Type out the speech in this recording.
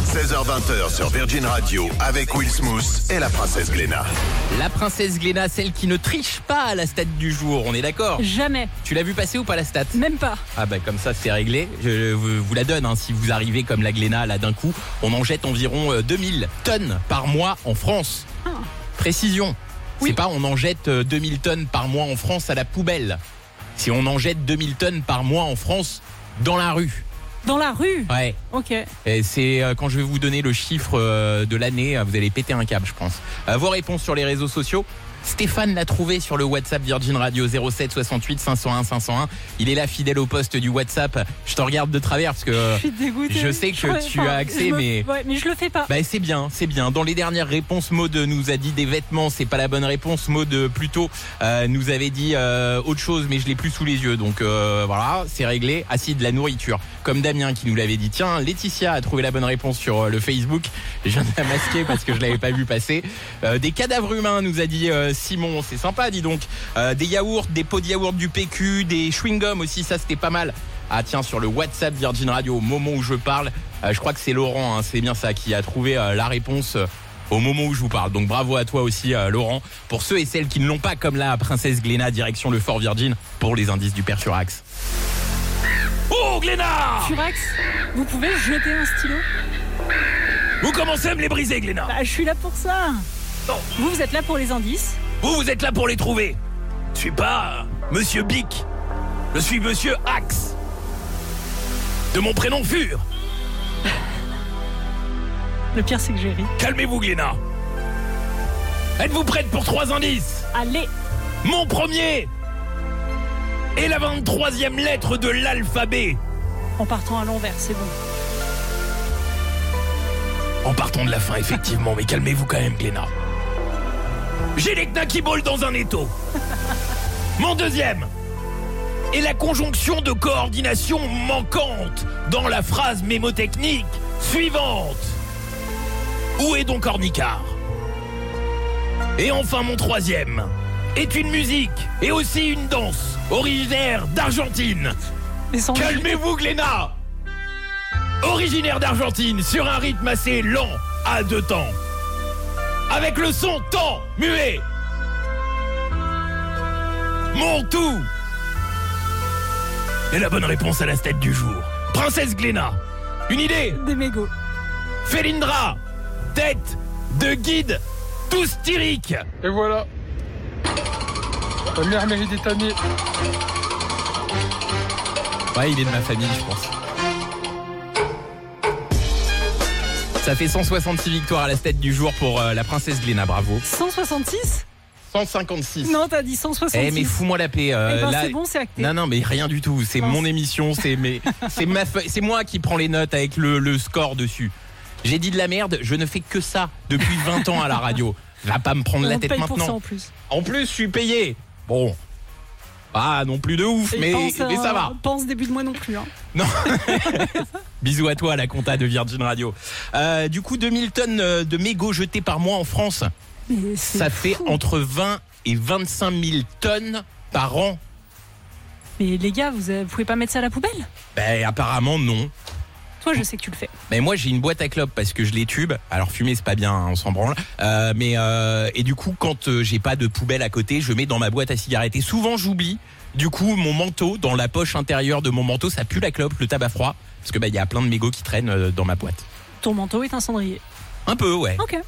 16h20 sur Virgin Radio avec Will Smooth et la princesse Gléna. La princesse Gléna, celle qui ne triche pas à la stat du jour, on est d'accord ? Jamais. Tu l'as vu passer ou pas la stat ? Même pas. Ah bah comme ça c'est réglé, je vous la donne si vous arrivez comme la Gléna là d'un coup. On en jette environ 2000 tonnes par mois en France. Précision, Oui. c'est pas on en jette 2000 tonnes par mois en France à la poubelle. C'est on en jette 2000 tonnes par mois en France dans la rue. Dans la rue ? Ouais. Ok. Et c'est quand je vais vous donner le chiffre de l'année, vous allez péter un câble, je pense. Vos réponses sur les réseaux sociaux. Stéphane l'a trouvé sur le WhatsApp Virgin Radio 07 68 501 501. Il est là fidèle au poste du WhatsApp. Je te regarde de travers parce que Je suis dégoûtée. je sais que tu as accès, mais Ouais, mais je le fais pas. bah c'est bien, c'est bien. Dans les dernières réponses, Maud nous a dit des vêtements, c'est pas la bonne réponse. Maud plutôt nous avait dit autre chose, mais je l'ai plus sous les yeux. Donc voilà, c'est réglé. Ah si, de la nourriture. Comme Damien qui nous l'avait dit. Tiens, Laetitia a trouvé la bonne réponse sur le Facebook. Je viens de la masquer parce que je l'avais pas vu passer. Des cadavres humains nous a dit Simon, c'est sympa, dis donc. Des yaourts, des pots de yaourt du PQ, des chewing-gums aussi, ça c'était pas mal. Ah tiens, sur le WhatsApp Virgin Radio, au moment où je parle, je crois que c'est Laurent, c'est bien ça, qui a trouvé la réponse au moment où je vous parle. Donc bravo à toi aussi Laurent. Pour ceux et celles qui ne l'ont pas, comme la princesse Gléna, direction le Fort Virgin pour les indices du père Furax. Oh Gléna, Furax, vous pouvez jeter un stylo ? vous commencez à me les briser Gléna. Bah, je suis là pour ça. Non. Vous êtes là pour les indices ? Vous êtes là pour les trouver. Je suis pas Monsieur Bic. Je suis Monsieur Axe. De mon prénom Fur. Le pire, c'est que j'ai ri. Calmez-vous Gléna. Êtes-vous prête pour 3 indices ? Allez. Mon premier est la 23e lettre de l'alphabet. En partant à l'envers, c'est bon. En partant de la fin, effectivement, mais calmez-vous quand même, Gléna. J'ai les knackballs dans un étau. Mon deuxième est la conjonction de coordination manquante dans la phrase mémotechnique suivante. Où est donc Ornicard ? Et enfin, mon troisième est une musique et aussi une danse originaire d'Argentine. Mais sans Calmez-vous, Gléna. Originaire d'Argentine, sur un rythme assez lent à 2 temps. Avec le son temps muet. Mon tout. Et la bonne réponse à la stat du jour. Princesse Gléna. Une idée ? des mégots. Félindra. Tête de guide toustirique. Et voilà. La mère mérite d'être amie. Ouais, il est de ma famille, je pense. Ça fait 166 victoires à la stat du jour pour la princesse Gléna, bravo. 166 ? 156. Non, t'as dit 166. Eh mais fous-moi la paix. Là... c'est bon, c'est acté. Non, mais rien du tout. C'est Mince. mon émission, c'est moi qui prends les notes avec le score dessus. J'ai dit de la merde, je ne fais que ça depuis 20 ans à la radio. Va pas me prendre la tête paye pour ça maintenant. en plus. En plus, je suis payé. Bon. Pas non plus de ouf, Et mais ça va. Pense début de mois non plus. Hein. Non. Bisous à toi, la compta de Virgin Radio. Du coup, 2000 tonnes de mégots jetés par mois en France. Mais c'est Ça fait fou. entre 20 et 25 000 tonnes par an. Mais les gars, vous pouvez pas mettre ça à la poubelle ? Ben, apparemment, non. Toi, je sais que tu le fais. Mais moi, j'ai une boîte à clopes parce que je les tube. Alors, fumer, c'est pas bien, on s'en branle. Et du coup, quand j'ai pas de poubelle à côté, je mets dans ma boîte à cigarettes. Et souvent, j'oublie. Du coup, mon manteau, dans la poche intérieure de mon manteau, ça pue la clope, le tabac froid. Parce que il y a plein de mégots qui traînent dans ma boîte. Ton manteau est un cendrier. Un peu, ouais. Ok.